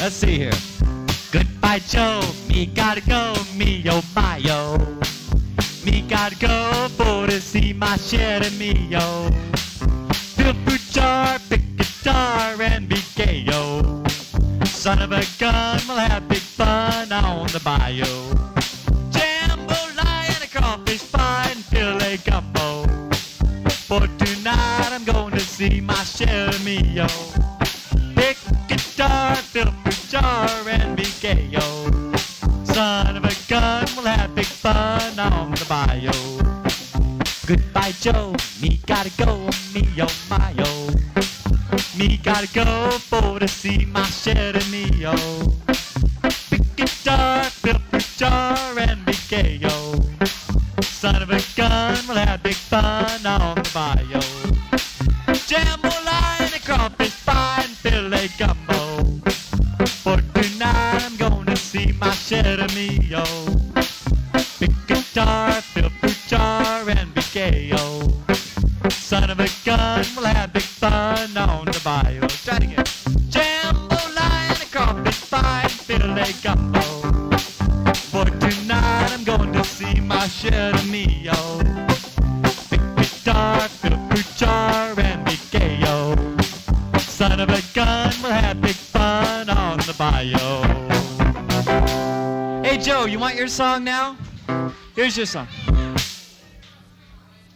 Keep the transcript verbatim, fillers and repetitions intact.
let's see here. Goodbye, Joe. Me gotta go. Me, oh, my, oh. Me gotta go for to see my share me, yo. Fill fruit jar, pick guitar, and be gay, yo. Son of a gun, we'll have big fun on the bayou. Jambalaya and a crawfish pie and filet gumbo. For tonight I'm going to see my share me, yo. Pick guitar, fill fruit jar, and be gay, yo. Son of a gun, we'll have big fun on the bayou. Goodbye, Joe. Me gotta go. Me, oh, my, oh. Me gotta go for to see my share of me, yo. Pick guitar, fill fruit jar, and be gay, yo. Son of a gun, we'll have big fun on the bayou. Jambalaya and a crawfish pie and filet gumbo. For tonight I'm gonna see my share of me, yo. Pick guitar, fill fruit jar, and be gay, yo. Son of a gun, we'll have big fun on the bayou. Try it again. Jambalaya and a crawfish pie and filet gumbo. For tonight I'm going to see my share of me, yo. Pick guitar, fill fruit jar, and be gay, yo. Son of a gun, we'll have big fun on the bayou. Hey, Joe, you want your song now? Here's your song.